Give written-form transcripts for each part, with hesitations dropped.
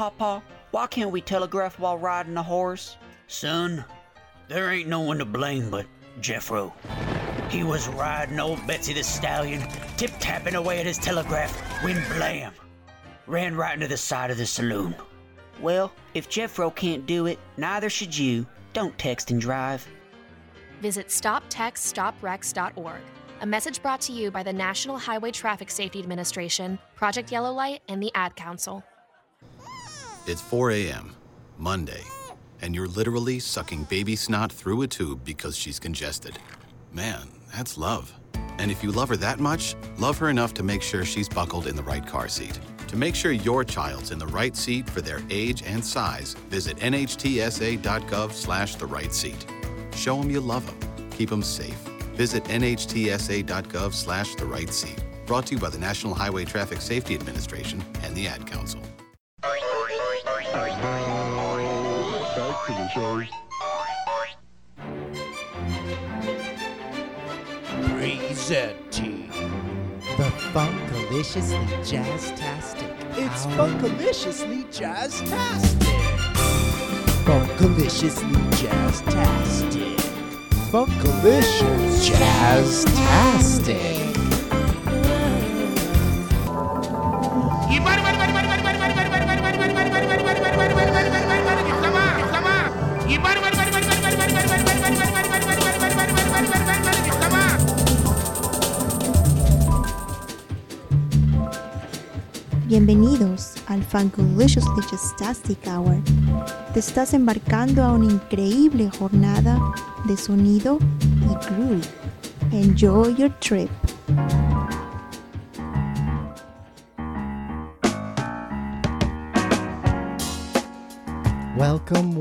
Papa, why can't we telegraph while riding a horse? Son, there ain't no one to blame but Jeffro. He was riding old Betsy the Stallion, tip-tapping away at his telegraph, when blam! Ran right into the side of the saloon. Well, if Jeffro can't do it, neither should you. Don't text and drive. Visit StopTextStopWrecks.org. A message brought to you by the National Highway Traffic Safety Administration, Project Yellow Light, and the Ad Council. It's 4 a.m., Monday, and you're literally sucking baby snot through a tube because she's congested. Man, that's love. And if you love her that much, love her enough to make sure she's buckled in the right car seat. To make sure your child's in the right seat for their age and size, visit nhtsa.gov/the right seat. Show them you love them. Keep them safe. Visit nhtsa.gov/the right seat. Brought to you by the National Highway Traffic Safety Administration and the Ad Council. Back to the show. Presenting The Funkaliciously Jazztastic. It's Funkaliciously Jazztastic. Funkaliciously Jazztastic. Funkalicious Jazztastic. Bienvenidos al Funkaliciously Jazztastic Hour. Te estás embarcando a una increíble jornada de sonido y groove. Enjoy your trip. Welcome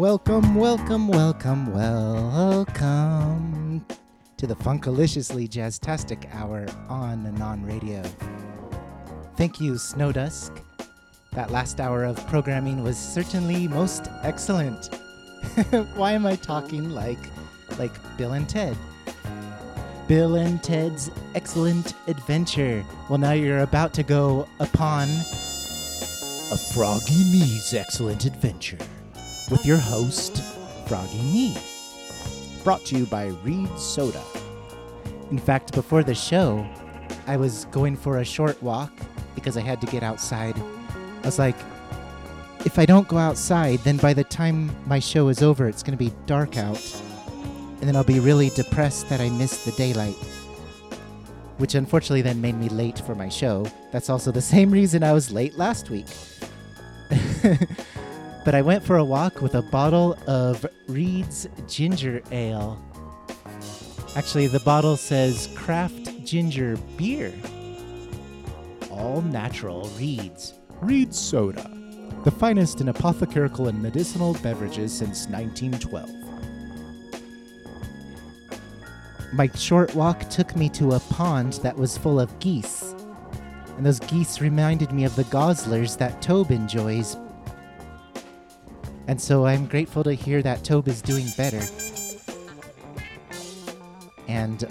to the Funkaliciously Jazztastic Hour on Anon Radio. Thank you, Snowdusk. That last hour of programming was certainly most excellent. Why am I talking like Bill and Ted? Bill and Ted's Excellent Adventure. Well, now you're about to go upon a Froggy Me's Excellent Adventure with your host, Froggy Me. Brought to you by Reed Soda. In fact, before the show, I was going for a short walk because I had to get outside. I was like, if I don't go outside, then by the time my show is over, it's going to be dark out. And then I'll be really depressed that I missed the daylight. Which unfortunately then made me late for my show. That's also the same reason I was late last week. But I went for a walk with a bottle of Reed's Ginger Ale. Actually, the bottle says Craft Ginger Beer. All natural Reed's. Reed Soda. The finest in apothecarical and medicinal beverages since 1912. My short walk took me to a pond that was full of geese. And those geese reminded me of the gosslers that Tobe enjoys. And so I'm grateful to hear that Tobe is doing better. And,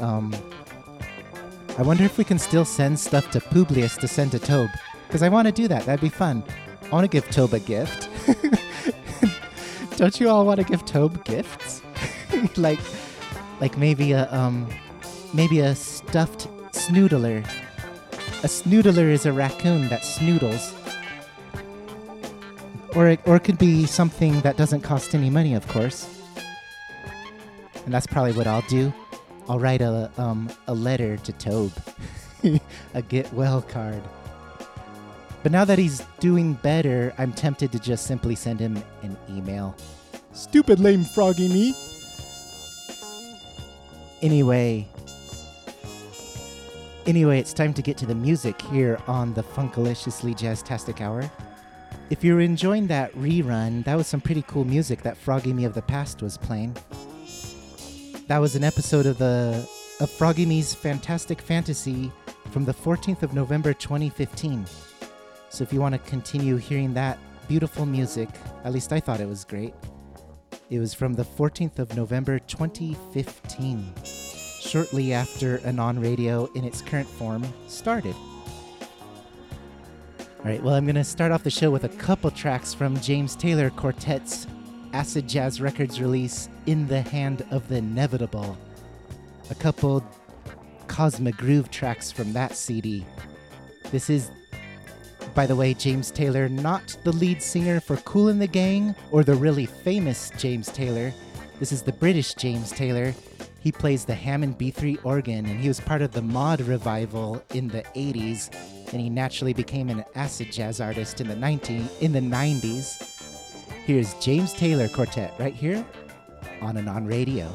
I wonder if we can still send stuff to Publius to send to Tobe. Because I want to do that. That'd be fun. I want to give Tobe a gift. Don't you all want to give Tobe gifts? like maybe a stuffed snoodler. A snoodler is a raccoon that snoodles. Or it could be something that doesn't cost any money, of course. And that's probably what I'll do. I'll write a letter to Tobe. A get well card. But now that he's doing better, I'm tempted to just simply send him an email. Stupid lame Froggy Me. Anyway, it's time to get to the music here on the Funkaliciously Jazztastic Hour. If you're enjoying that rerun, that was some pretty cool music that Froggy Me of the past was playing. That was an episode of Froggy Me's Fantastic Fantasy from the 14th of November 2015. So if you want to continue hearing that beautiful music, at least I thought it was great. It was from the 14th of November 2015, shortly after Anon Radio in its current form started. All right, well, I'm going to start off the show with a couple tracks from James Taylor Quartet's Acid Jazz Records release, In the Hand of the Inevitable. A couple Cosmic Groove tracks from that CD. This is, by the way, James Taylor, not the lead singer for Kool and the Gang or the really famous James Taylor. This is the British James Taylor. He plays the Hammond B3 organ, and he was part of the mod revival in the 80s, and he naturally became an acid jazz artist in the 90s. Here's James Taylor Quartet right here on Anon Radio.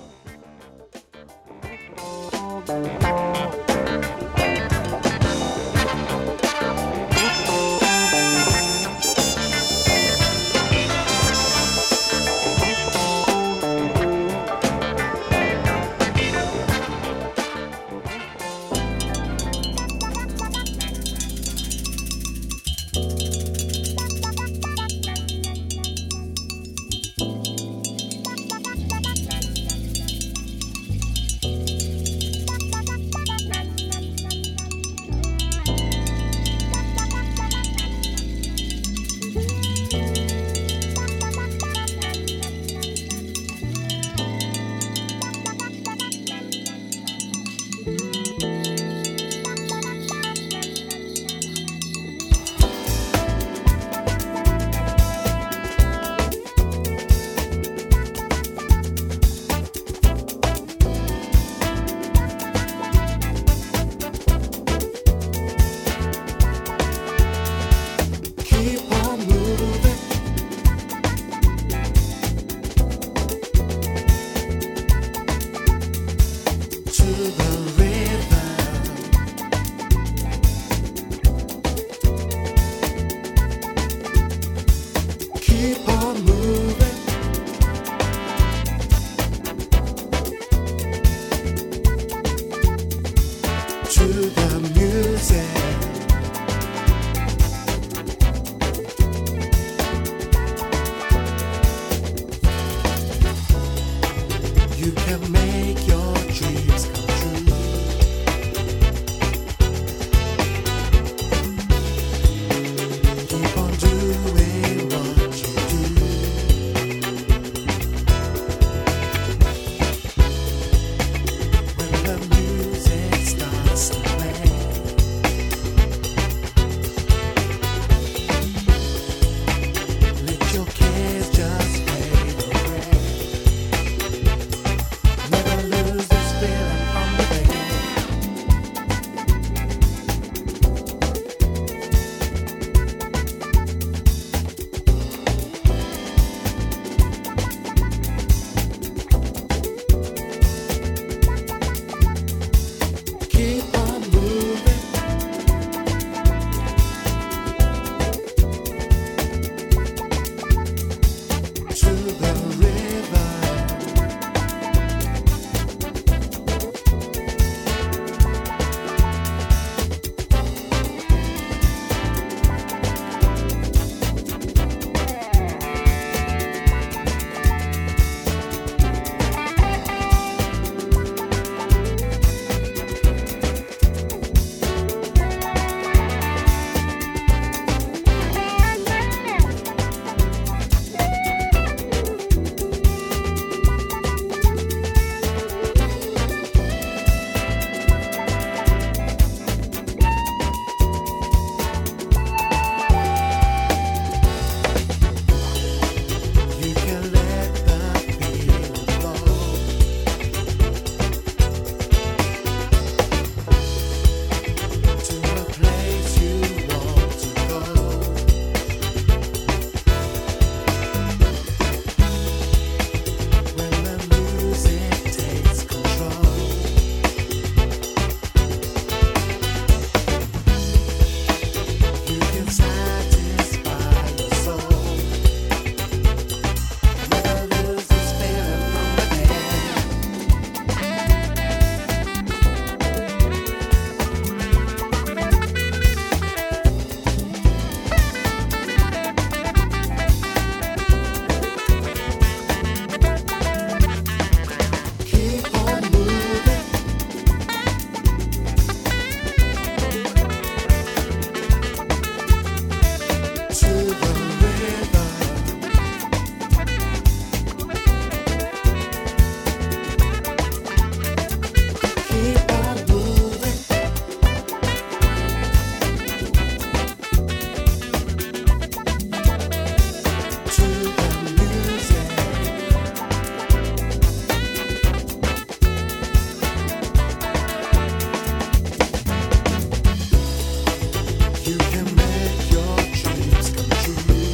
You can make your dreams come true.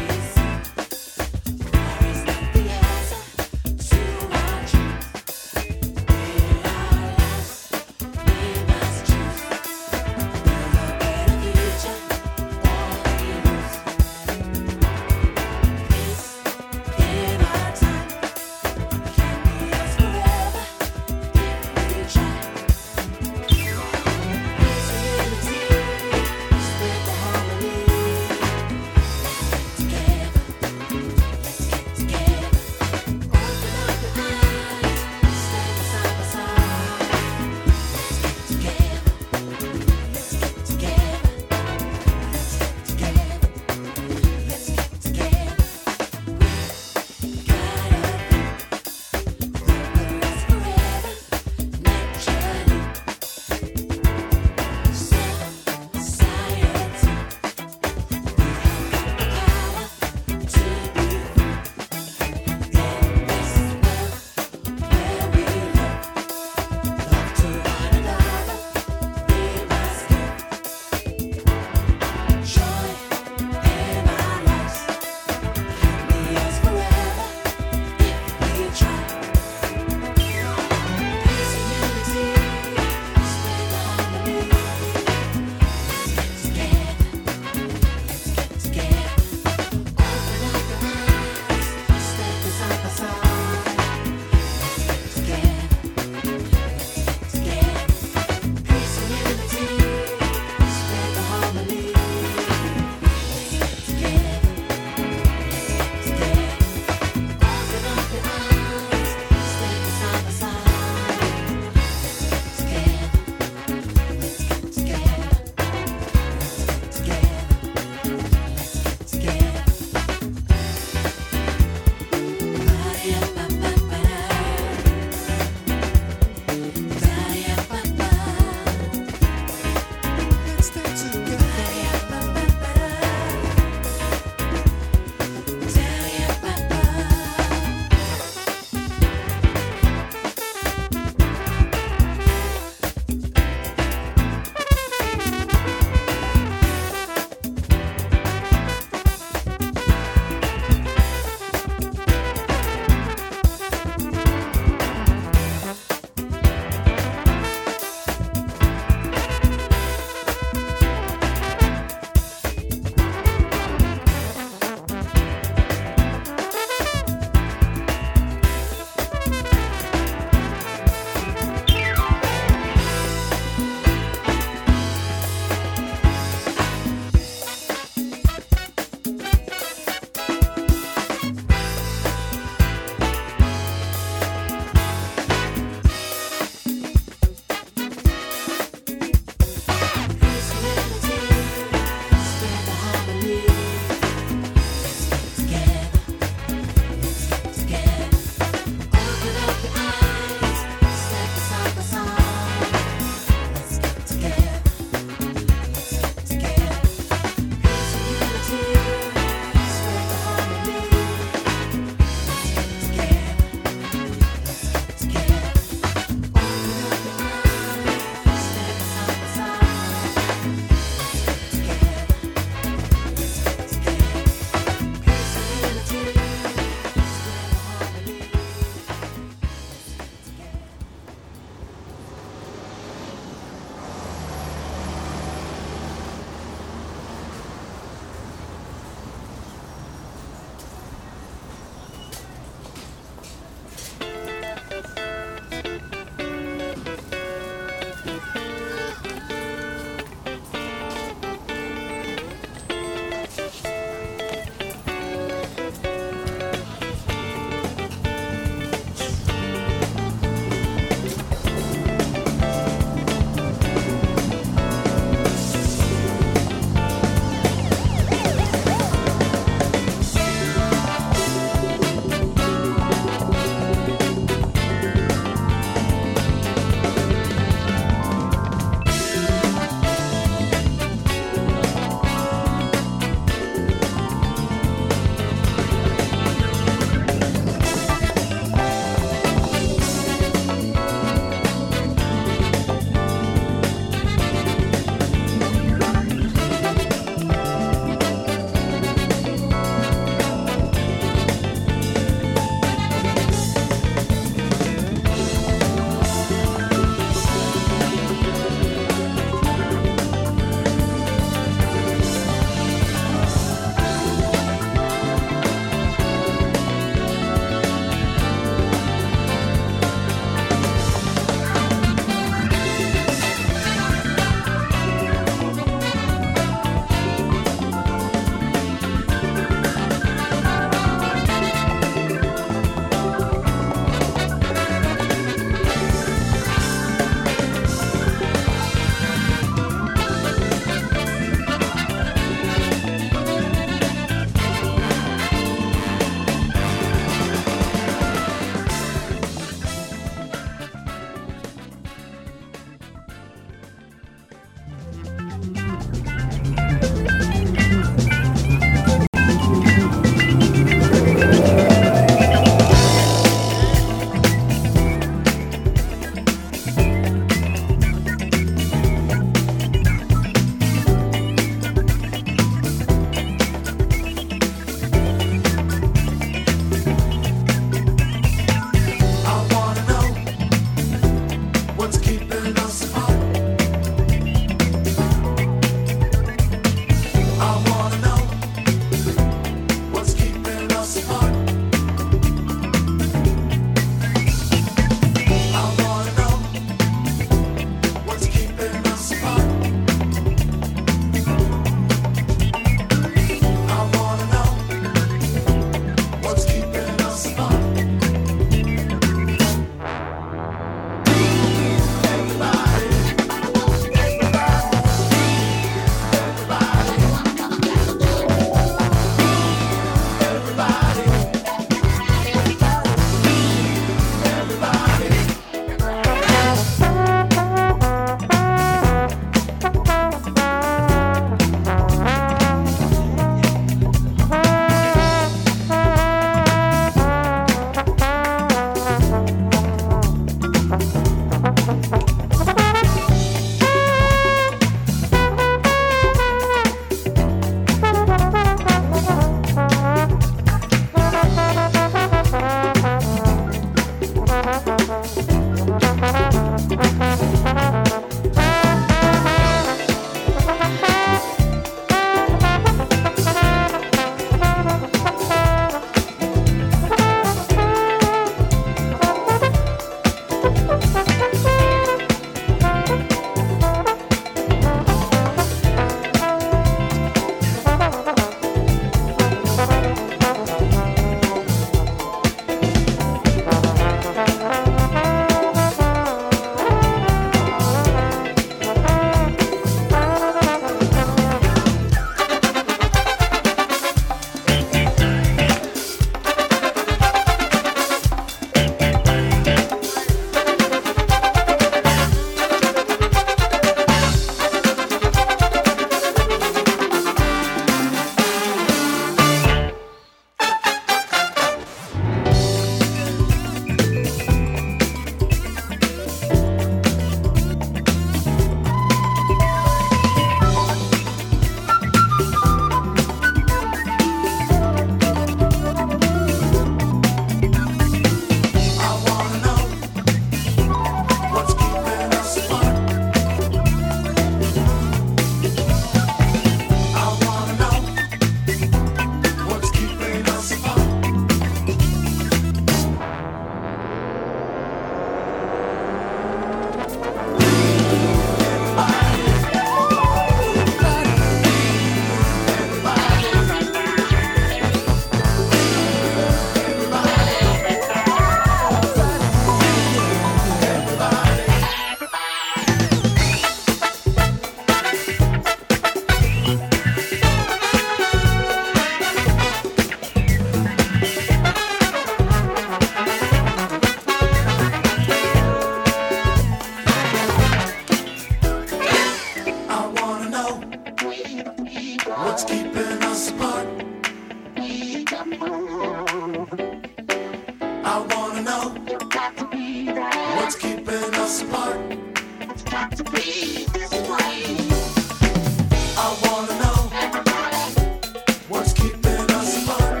I wanna know what's keeping us apart. It's got to be this way. I wanna know what's keeping us apart.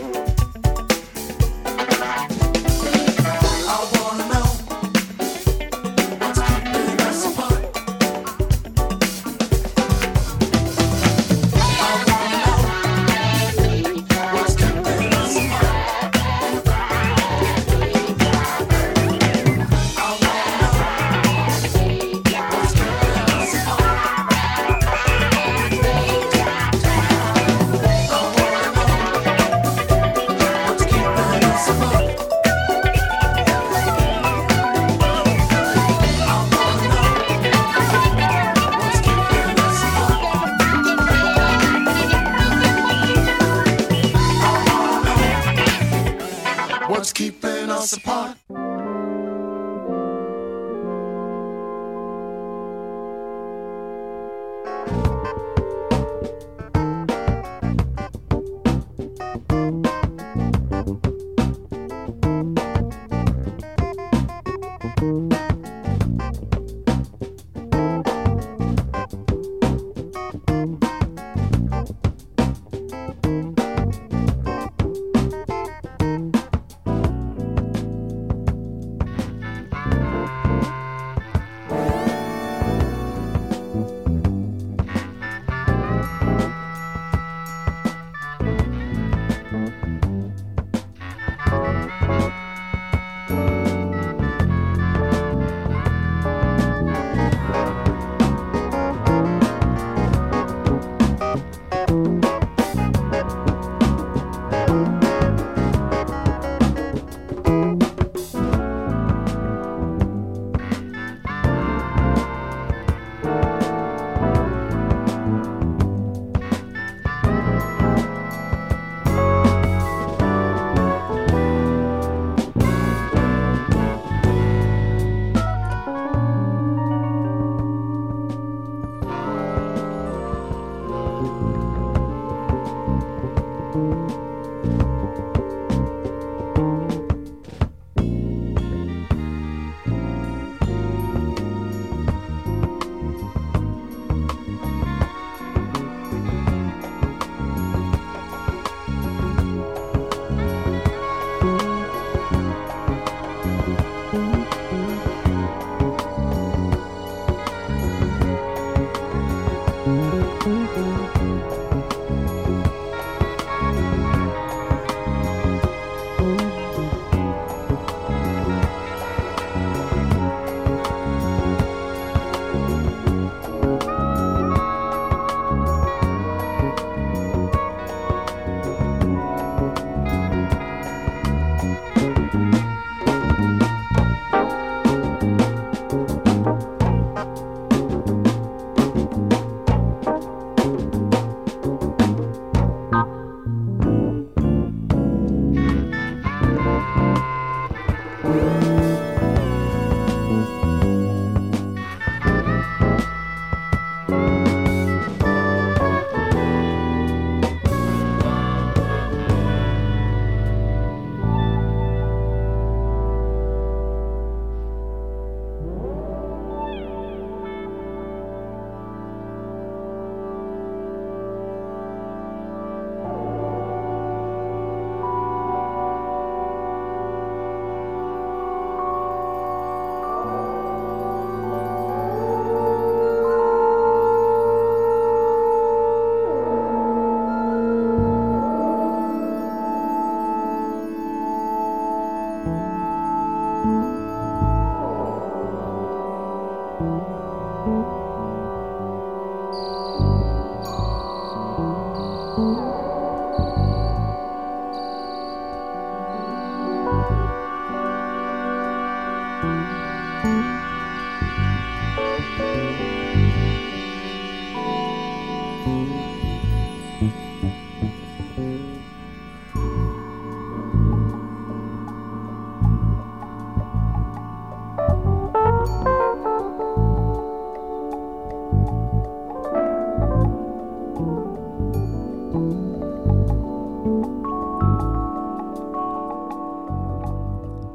I wanna know what's keeping us apart. I wanna know what's keeping us apart. What's keeping us apart?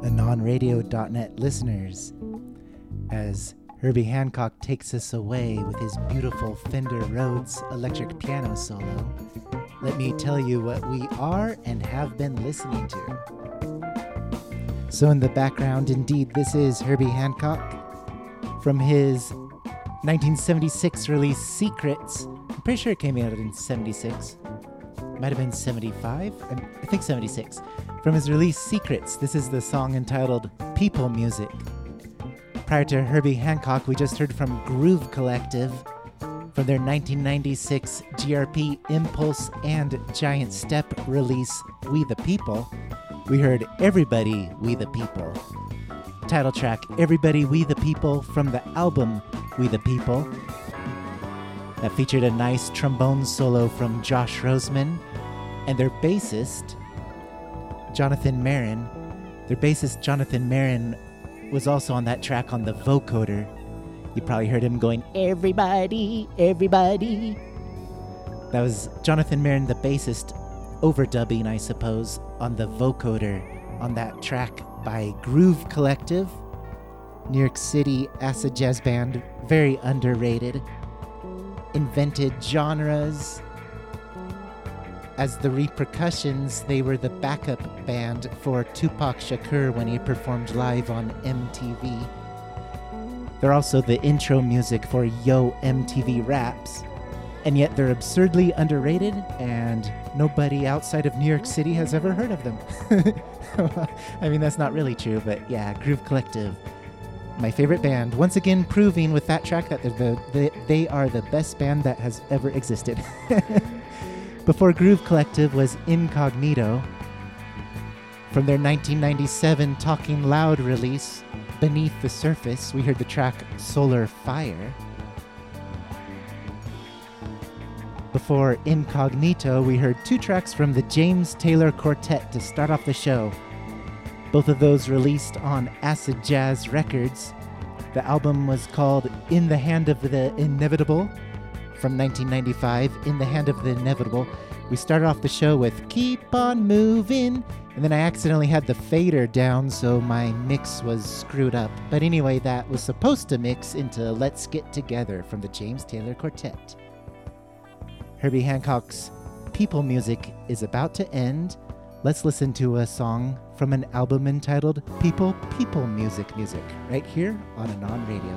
anonradio.net listeners, as Herbie Hancock takes us away with his beautiful Fender Rhodes electric piano solo, let me tell you what we are and have been listening to. So in the background, indeed, this is Herbie Hancock from his 1976 release Secrets. I'm pretty sure it came out in 76. Might have been 75. I think 76. From his release Secrets, this is the song entitled People Music. Prior to Herbie Hancock, we just heard from Groove Collective from their 1996 GRP Impulse and Giant Step release We the People. We heard Everybody We the People. Title track Everybody We the People from the album We the People. That featured a nice trombone solo from Josh Roseman and their bassist, Jonathan Marin. Their bassist, Jonathan Marin, was also on that track on the vocoder. You probably heard him going, everybody, everybody. That was Jonathan Marin, the bassist, overdubbing, I suppose, on the vocoder on that track by Groove Collective, New York City acid jazz band, very underrated. Invented genres. As the Repercussions, they were the backup band for Tupac Shakur when he performed live on MTV. They're also the intro music for Yo MTV Raps, and yet they're absurdly underrated, and nobody outside of New York City has ever heard of them. I mean, that's not really true, but yeah, Groove Collective, my favorite band, once again proving with that track that they are the best band that has ever existed. Before Groove Collective was Incognito. From their 1997 Talking Loud release, Beneath the Surface, we heard the track Solar Fire. Before Incognito, we heard two tracks from the James Taylor Quartet to start off the show. Both of those released on Acid Jazz Records. The album was called In the Hand of the Inevitable from 1995, In the Hand of the Inevitable. We started off the show with Keep On Moving, and then I accidentally had the fader down, so my mix was screwed up. But anyway, that was supposed to mix into Let's Get Together from the James Taylor Quartet. Herbie Hancock's People Music is about to end. Let's listen to a song from an album entitled People Music, right here on Anon Radio.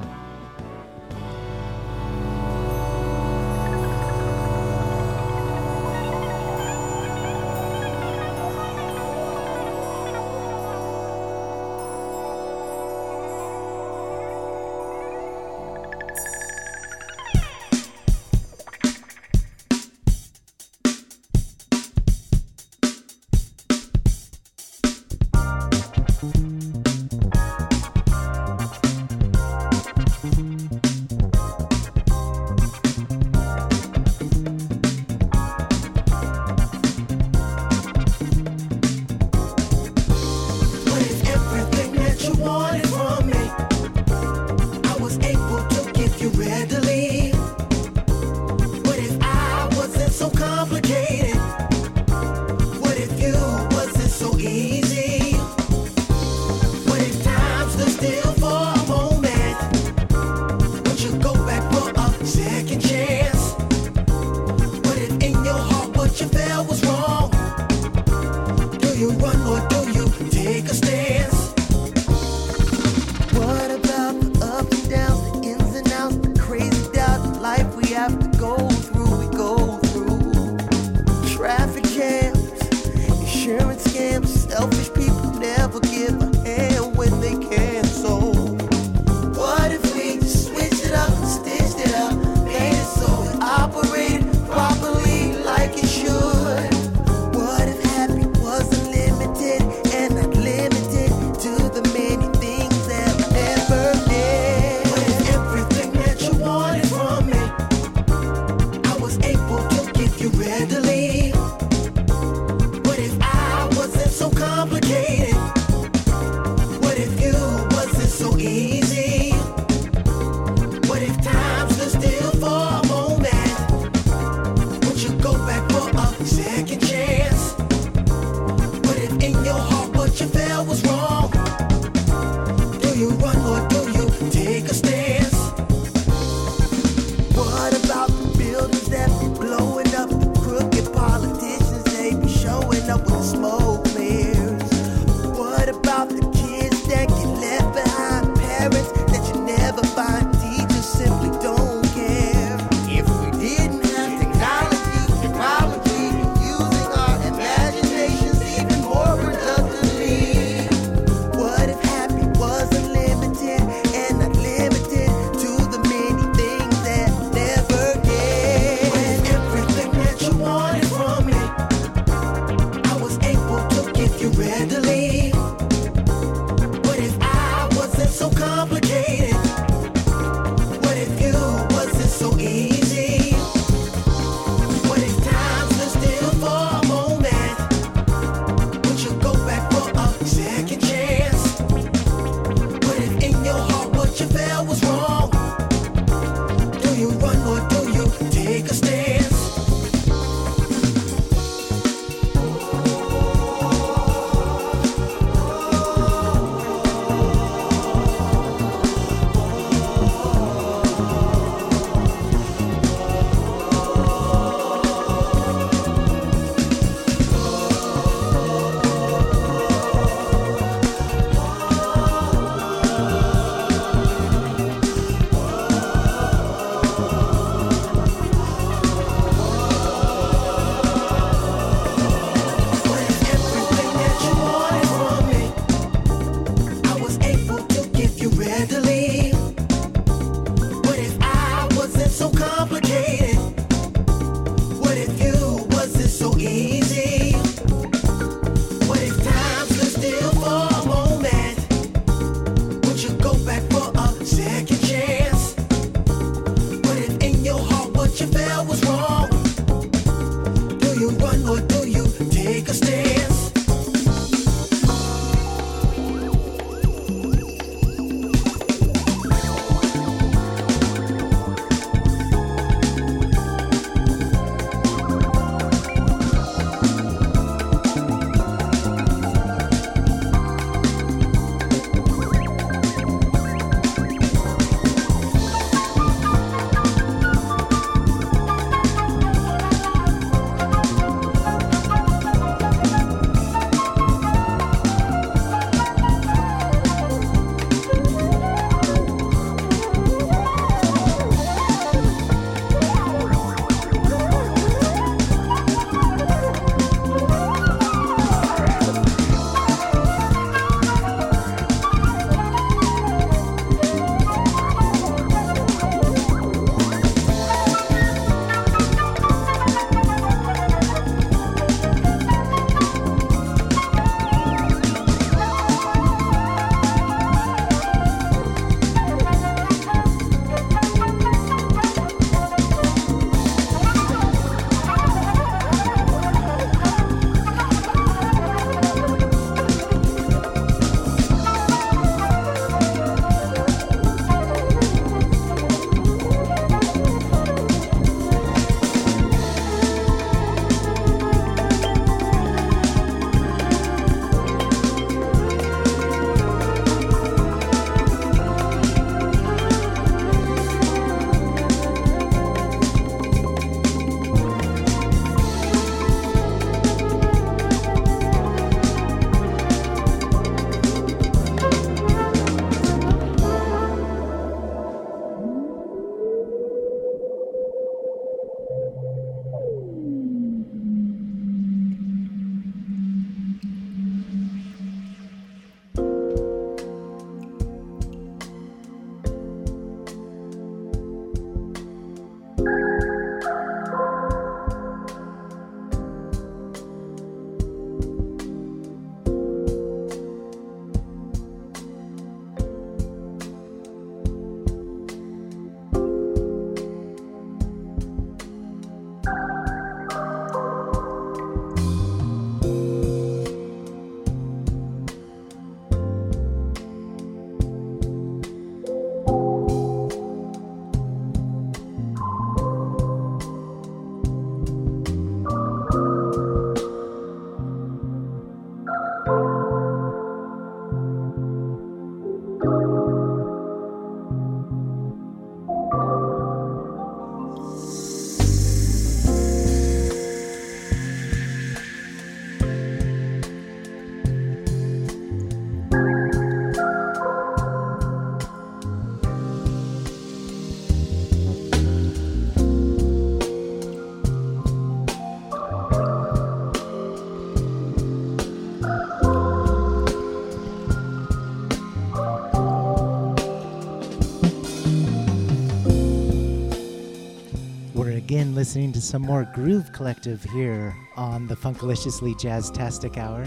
listening to some more Groove Collective here on the Funkaliciously Jazztastic Hour.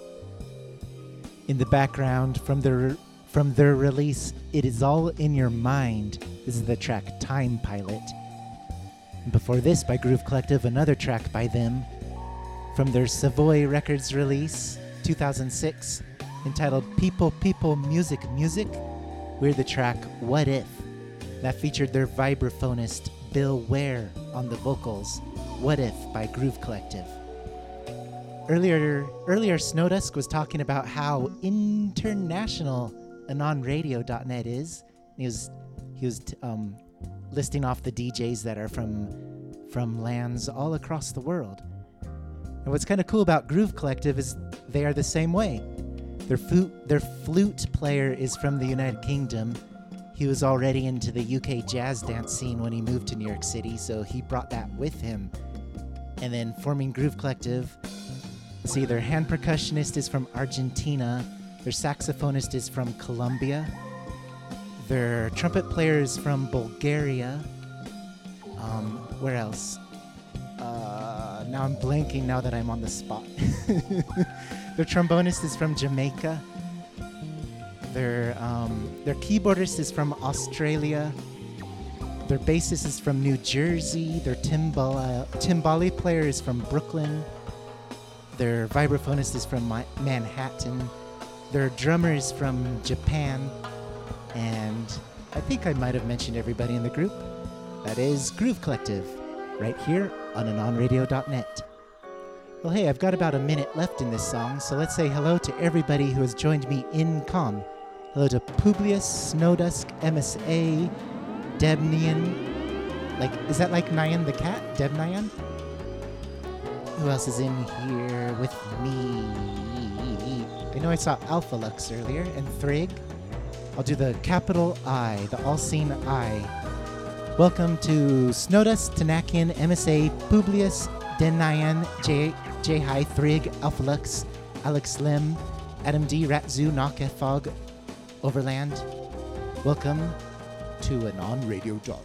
In the background, from their release, It Is All in Your Mind, this is the track Time Pilot. And before this, by Groove Collective, another track by them from their Savoy Records release, 2006, entitled People, People, Music, Music. We're the track What If. That featured their vibraphonist Bill Ware on the vocals. What If by Groove Collective. Earlier Snowdusk was talking about how international anonradio.net is. He was listing off the DJs that are from lands all across the world. And what's kind of cool about Groove Collective is they are the same way. Their flute player is from the United Kingdom. He was already into the UK jazz dance scene when he moved to New York City, so he brought that with him. And then forming Groove Collective, see, their hand percussionist is from Argentina, their saxophonist is from Colombia, their trumpet player is from Bulgaria. Where else? Now I'm blanking now that I'm on the spot. Their trombonist is from Jamaica. Their keyboardist is from Australia. Their bassist is from New Jersey. Their timbali player is from Brooklyn. Their vibraphonist is from Manhattan. Their drummer is from Japan. And I think I might have mentioned everybody in the group. That is Groove Collective, right here on anonradio.net. Well, hey, I've got about a minute left in this song, so let's say hello to everybody who has joined me in comm. Hello to Publius, Snowdusk, MSA, Debnian. Is that like Nyan the cat? Debnian? Who else is in here with me? I know I saw Alpha Lux earlier, and Thrig. I'll do the capital I, the all-seen I. Welcome to Snowdust, Tanakian, MSA, Publius, Denayan, J-Hi, Thrig, Alpha Lux, Alex Lim, Adam D, Ratzu, Knock, Fog, Overland. Welcome to anonradio.net.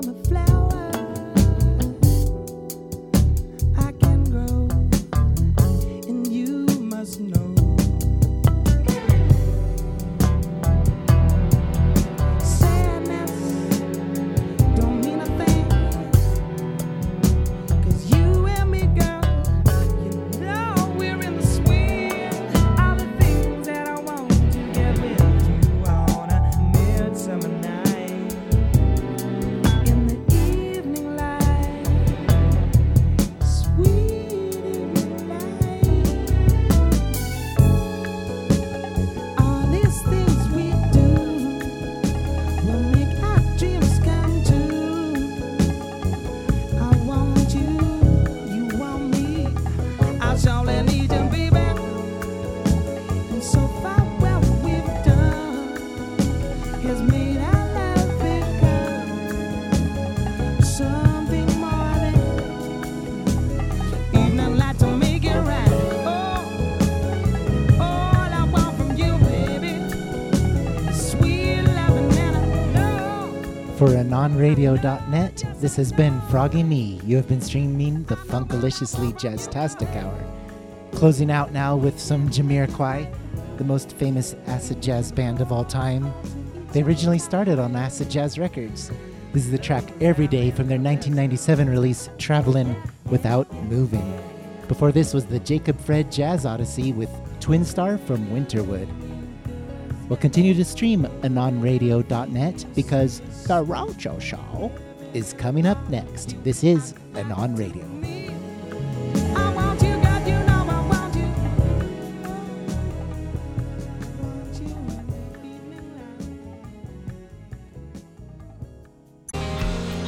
For AnonRadio.net, this has been Froggy Me. You have been streaming the Funkaliciously Jazztastic Hour. Closing out now with some Jamiroquai, the most famous acid jazz band of all time. They originally started on Acid Jazz Records. This is the track Every Day from their 1997 release, Travelin' Without Moving. Before this was the Jacob Fred Jazz Odyssey with Twin Star from Winterwood. We'll continue to stream AnonRadio.net because The Roadshow Show is coming up next. This is Anon Radio.